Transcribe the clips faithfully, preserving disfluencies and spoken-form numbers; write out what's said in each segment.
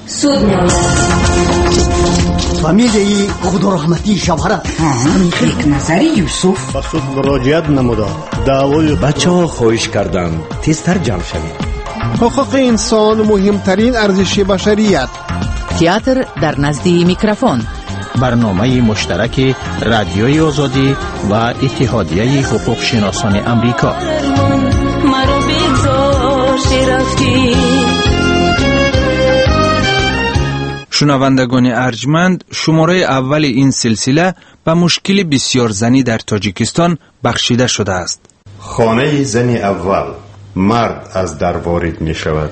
سود می‌آید. فامیلی خدارحمتی شوهرت یک نظری یوسف با سود مراجعت نموده. دعوای بچه ها خواهش کردند تیزتر جمع شویم. حقوق انسان مهمترین ارزش بشریت. تئاتر در نزد میکروفون. برنامه مشترک رادیوی آزادی و اتحادیه حقوق شناسان امریکا. شنوندگان ارجمند، شماره اول این سلسله به مشکل بسیار زنی در تاجیکستان بخشیده شده است. خانه زن اول، مرد از در وارد می شود.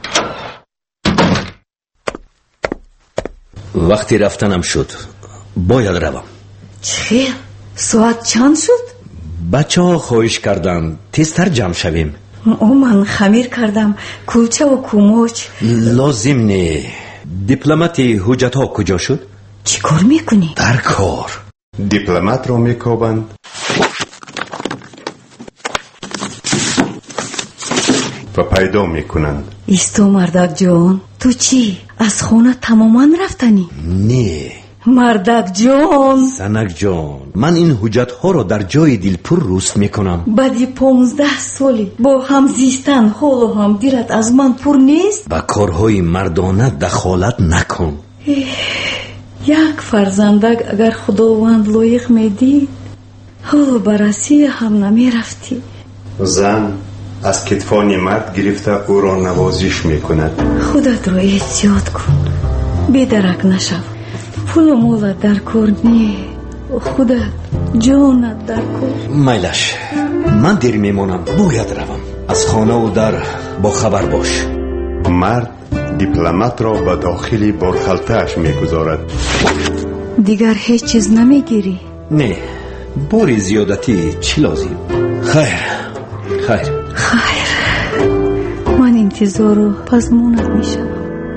وقتی رفتنم شد، باید روم. چه؟ ساعت چند شد؟ بچه ها خواهش کردند تیزتر جمع شویم. او من خمیر کردم کلچه و کوموچ. لازم نه. دیپلمات حجت ها کجا شد؟ چی کار میکنی؟ در کار. دیپلمات رو میکوبند. و پیدا میکنند. ایستو مردک جان، تو چی؟ از خونه تماما رفتنی؟ نه مردک جان. سنک جان، من این حجت ها رو در جای دلپور روست میکنم. بعدی پونزده سالی با هم زیستن حال و هم دیرت از من پر نیست؟ با کارهای مردانه دخالت نکن. یک فرزندک اگر خداوند لایق میدید حال بررسی هم نمی رفتی. زن از کتفان مرد گرفته او را نوازش میکند. خودت را احتیاط کن، بیدرک نشو. پول و مولت در کار نی، خودت جانت در کار. میلش، من دیر میمانم، باید روم. از خانه و در با خبر باش. مرد دیپلمات را به داخل بارخلطه‌اش میگذارد. دیگر هیچ چیز نمیگیری؟ نه، باری زیادتی چی لازم؟ خیر خیر خیر. من انتظار رو پزمونت میشم.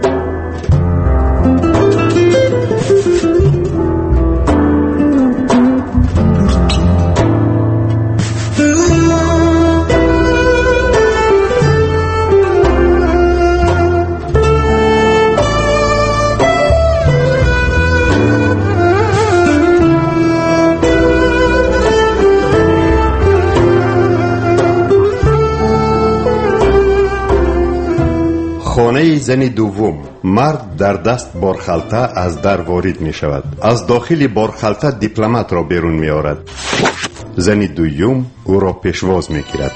خانه زن دوم، مرد در دست بارخلطه از در وارد می شود. از داخل بارخلطه دیپلمات را بیرون می آورد. زن دوم او را پیشواز می گیرد.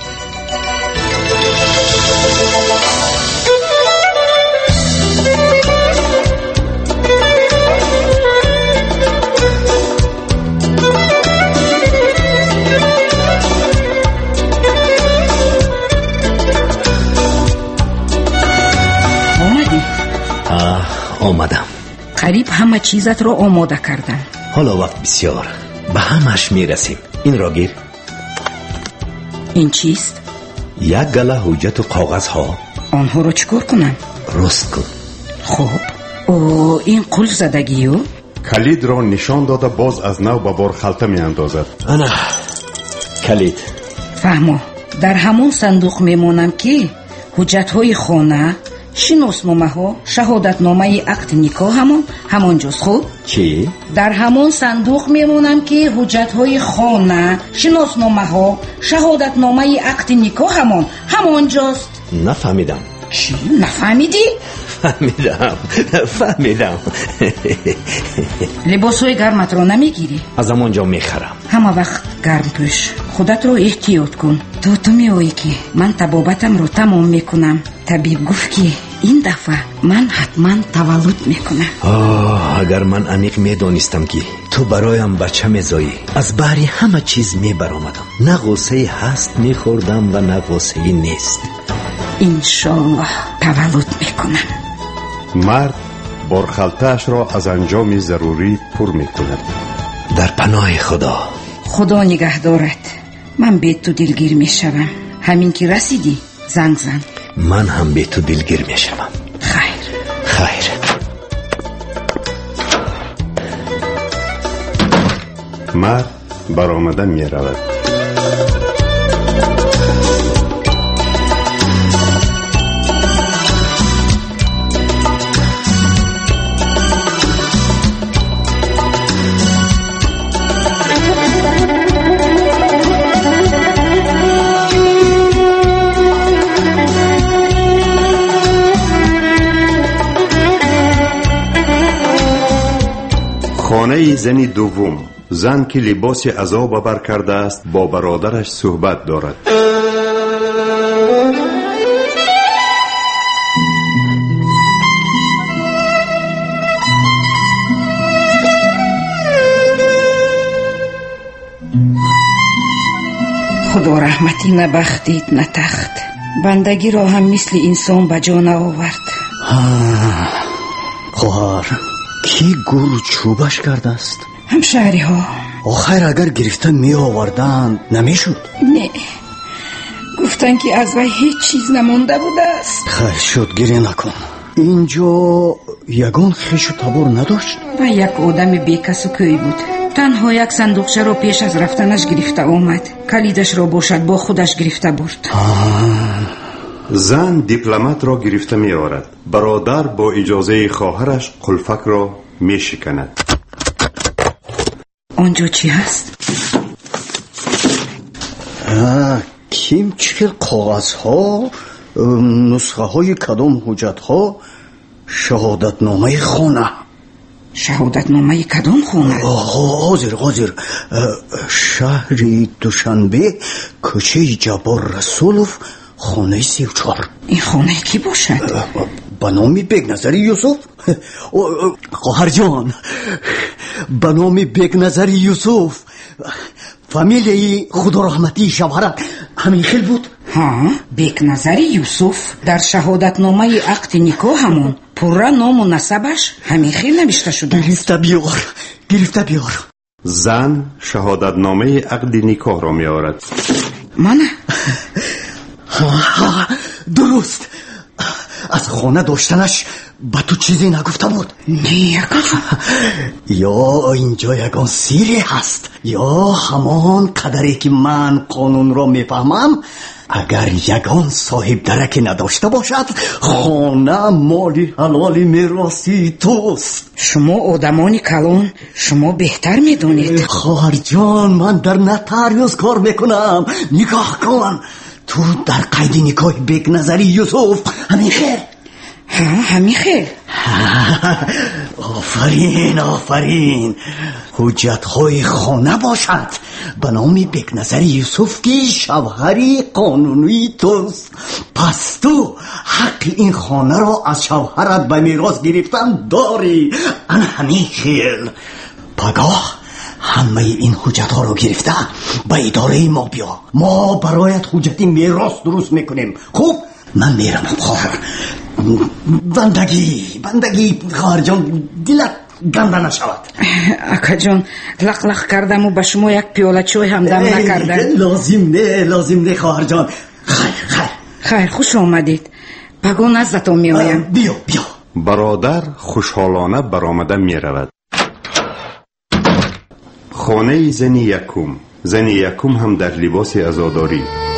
آمدم. قریب همه چیزت رو آماده کردم. حالا وقت بسیار، به همش میرسیم. این را گیر. این چیست؟ یک گله حجت و کاغذ ها. آنها رو چیکار کنم؟ رست کن. خب. او این قلف زدگیو؟ کلید را نشان داده باز از نو به بارخلطه می اندازد. انا کلید. فهمو. در همون صندوق میمونم که حجت های خانه، شناسنامه ها، شهادت نامه عقد نکاح همون همونجاست. خوب؟ چی؟ در همون صندوق میمونم که حجت های خانه، شناسنامه ها، شهادت نامه عقد نکاح همون همونجاست. نفهمیدم. چی؟ نفهمیدی؟ فهمیدم فهمیدم. لباس های گرمت رو نمیگیری؟ از همونجا میخرم. همه وقت گرم پوش. خودت رو احتیاط کن. تو تو میایی که من طبابتم رو تمام میکنم. طبیب گفت که این دفعه من حتما تولد میکنم. آه، اگر من عمیق میدانستم که تو برایم بچه میزایی، از بحری همه چیز میبرامدم. نه غصه هست میخوردم و نه غصه نیست. انشالله تولد میکنم. مرد بارخلطه‌اش را از انجام ضروری پر میکند. در پناه خدا. خدا نگهدارت. من به تو دلگیر میشم. همین که رسیدی زنگ زن. من هم به تو دلگیر میشم. خیر خیر. مرد برآمده می رود. خانه زن دوم. زن که لباس عذاب بر کرده است با برادرش صحبت دارد. خدا رحمتی نبختید نه تخت. بندگی را هم مثل انسان به جا نآورد. خواهر کی گل چوبش کرده است؟ همشهری ها. آخر اگر گرفته می آوردن نمیشد؟ نه، گفتن که از وی هیچ چیز نمونده بوده است. خیر شد، گریه نکن. اینجا یگان خیش و تبار نداشت و یک آدم بیکس و کوی بود. تنها یک صندوقچه را پیش از رفتنش گرفته آمد. کلیدش را باشد با خودش گرفته برد. زن دیپلمات را گرفته می آورد. برادر با اجازه خواهرش قلفک را می شکند. آنجا چی هست؟ کیم چیل کاغذ ها، نسخه های کدام حجت ها، شهادت نامه خانه. شهادت نامه کدام خانه؟ حاضر حاضر شهری دوشنبه، کوچه جبار رسولوف، خانه سی و چهار. این خانه کی باشد؟ به نام بیگ نظری یوسف. خواهر جان، به نام بیگ نظری یوسف. فامیلی خدا رحمتی شوهرت همین خیل بود. ها، بیگ نظری یوسف در شهادت نامه عقد نکاح همون پورا نام و نسبش همین خیل نوشته شده. گرفته بیار، گرفته بیار. زن شهادت نامه عقد نکاح را می آورد. منه؟ درست. از خانه داشتنش با تو چیزی نگفته بود؟ نه یکا. یا اینجا یگان سیری هست، یا همان قدری که من قانون را میفهمم، اگر یگان صاحب درک نداشته باشد خانه مالی حلالی میراثی توست. شما آدمانی کلان شما بهتر میدونید. خواهر جان، من در نتاریوس کار میکنم. نگاه کن، تو در قید نکاح بیگ نظری یوسف همین خیر. ها، همین خیر. آفرین آفرین. حجت های خانه باشد به نام بیگ نظری یوسف که شوهری قانونی توست. پس تو حق این خانه را از شوهرت به میراث گرفتن داری. انا همین خیر. پگاه همه این حجت ها رو گرفته به اداره ما بیا. ما برایت حجتی میراث درست میکنیم. خوب، من میرم. خواهر بندگی بندگی خواهر جان، دلت گنده نشود. اکا جان، لق لق کردم و به شما یک پیاله چای هم دم نکردم. لازم نه لازم نه خواهر جان. خیر خیر خیر، خوش آمدید. بگو نزدتون می آیم. بیا بیا. برادر خوشحالانه برآمده می رود. خانه زن یکم. زن یکم هم در لباس عزاداری.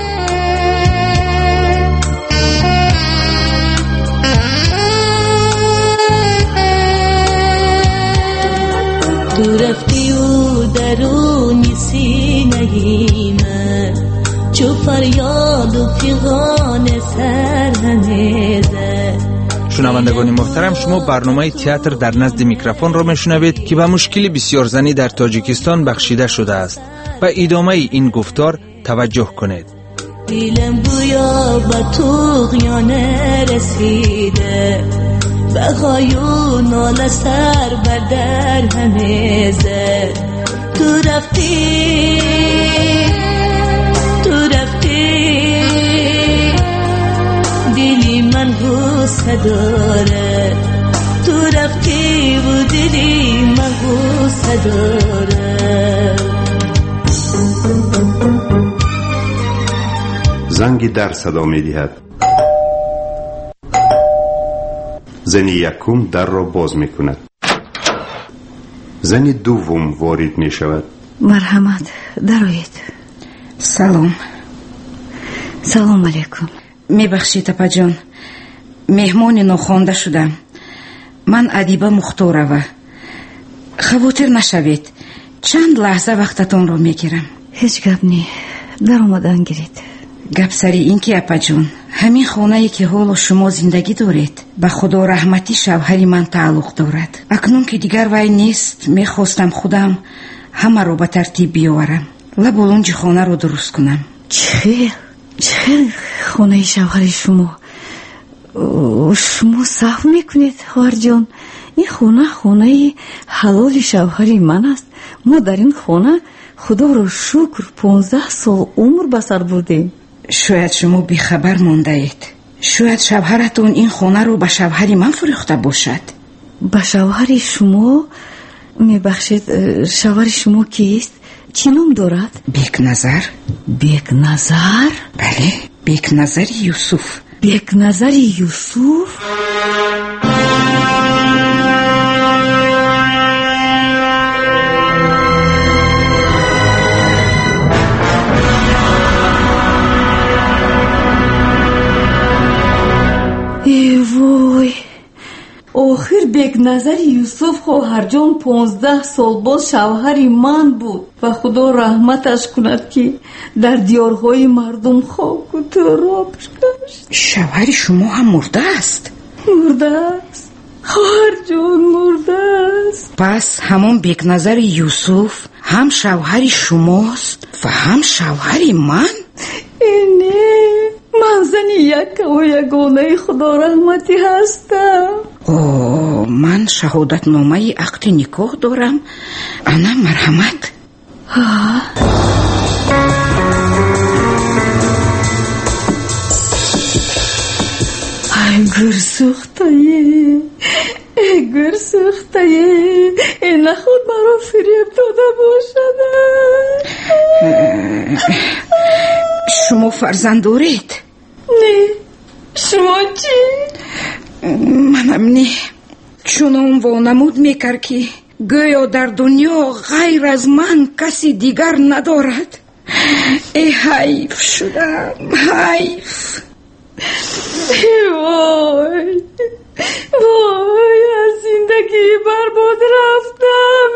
تو رفتی و درونی سینه من، چو فریاد و فیغان سر همه زد. شنوندگان محترم، شما برنامه تئاتر در نزد میکروفون را میشنوید که به مشکل بسیار زنی در تاجیکستان بخشیده شده است. و ادامه این گفتار توجه کنید. دیلم بویا با طغیانه رسیده، بخوایو نال سر بدر همه زد. تو رفتی تو رفتی دلی من غصه داره. تو رفتی و دلی من غصه داره. زنگ در صدا می دهد. زن یکم در را باز می کند. زن دوم وارد می شود. مرحمت، درایید. سلام. سلام علیکم. میبخشید اپا جان، مهمان ناخوانده شدم. من ادیبه مختارова. خواطر نشوید، چند لحظه وقتتون رو میگیرم. هیچ گپ نی، در اومدن گیرید. گپ سری این که اپا جان، همین خانه‌ای که حالا شما زندگی دارید به خدا رحمتی شوهری من تعلق دارد. اکنون که دیگر وی نیست میخواستم خودم همه رو به ترتیب بیاورم، لب و لنج خانه رو درست کنم. چه چه خانه شوهر شما؟ شما صحو میکنید خواهر جان؟ این خانه خانه حلال شوهر من است. ما در این خانه خدا رو شکر پانزده سال عمر بسر بردیم. شاید شما بیخبر مانده اید. شاید شوهرتون این خانه رو به شوهر من فروخته باشد. به شوهر شما؟ میبخشید شوهر شما کیست؟ چی نام دارد؟ بیک نظر. بیک نظر؟ بله، بیک نظر یوسف. بیک نظر یوسف؟ ای وای، آخر بیک نظر یوسف خواهر جان پانزده سال باز شوهر من بود و خدا رحمتش کند که در دیارهای مردم خاک و تراب گشت. شوهر شما هم مرده است؟ مرده است خواهر جان، مرده است. پس همون بیک نظر یوسف هم شوهر شماست و هم شوهر من؟ اینه من زنی یک و یگانه خدا رحمتی هستم. اوه، من شهادت نامه عقد نکاح دارم. انا مرحمت. ای گر سوختایی، ای گر سوختایی، این خود مرا فریب داده باشد. شما فرزند دارید؟ نه. شما چی؟ منم نه. چون اون وانمود میکرد که گویا در دنیا غیر از من کسی دیگر ندارد. ای حیف شدم، حیف. وای وای، از زندگی برباد رفتم.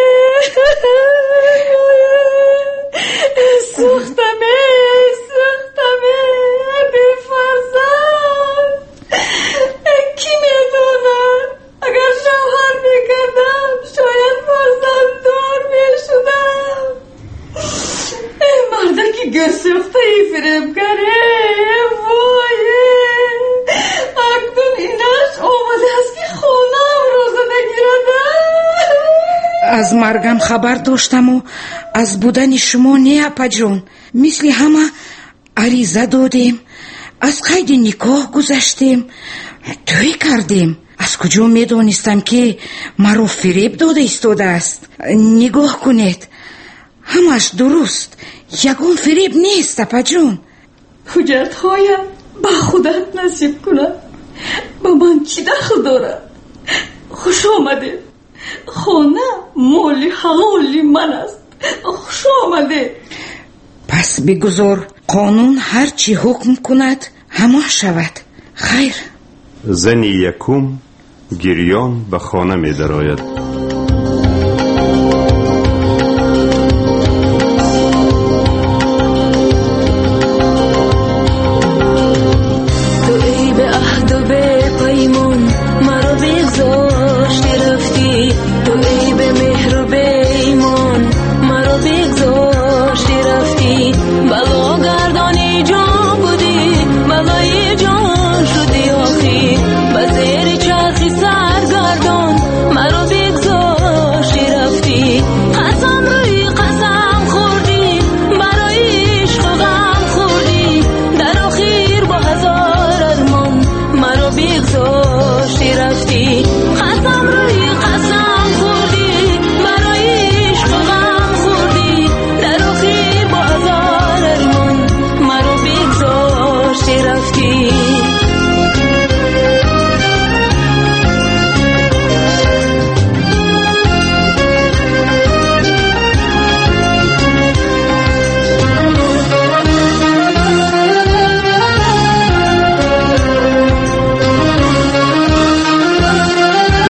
سوختم سوختم بی فرزند. کی میدوند اگر شوهر میکردم شاید فرزند دار میشدم. ای مرده که گر سوخته ای فریب کرده. وای، اکنون اینش آمده است که خونم روزه نگیرده. از مرگم خبر داشتم و از بودن شما نه اپا جان. مثل همه عریضه دادیم، از قید نکاح گذشتیم، توی کردیم. از کجا میدانستم که مرا فریب داده ایستاده است؟ نگاه کنید، همش درست، یگان فریب نیست اپا جان. حجت هایم به خودت نصیب کند. با من چی دخل دارد؟ خوش آمده. خانه مال حلالی من است. خوش آمده. پس بگذار قانون هر چی حکم کند همه شود. خیر. زنی یکم گریان به خانه می درآید.